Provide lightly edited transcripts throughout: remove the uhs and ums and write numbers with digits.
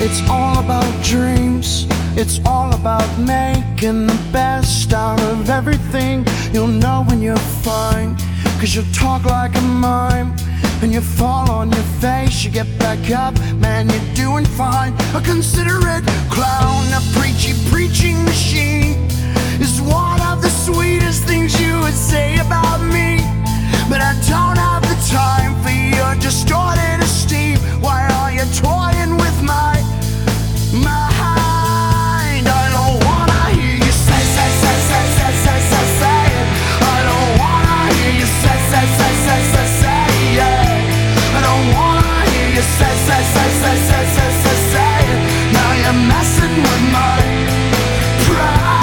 It's all about dreams. It's all about making the best out of everything. You'll know when you're fine, 'cause you talk like a mime. And you fall on your face, you get back up, man, you're doing fine. A considerate clown, a preaching machine is one of the sweetest things you would say about me. But I don't have the time for your distorted esteem. Why are you toying with my mind? I don't wanna hear you say it. I don't wanna hear you say it. I don't wanna hear you say it. Now you're messing with my pride.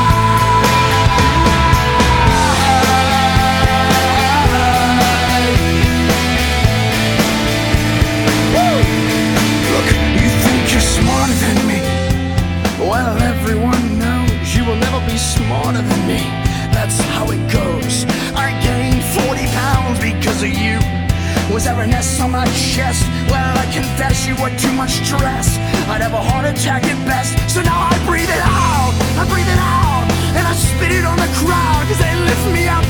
Look, you think you're smarter than me. Well, everyone knows you will never be smarter than me. That's how it goes. I gained 40 pounds because of you. Was there an S on my chest? Well, I confess you were too much stress. I'd have a heart attack at best. So now I breathe it out, and I spit it on the crowd, 'cause they lift me up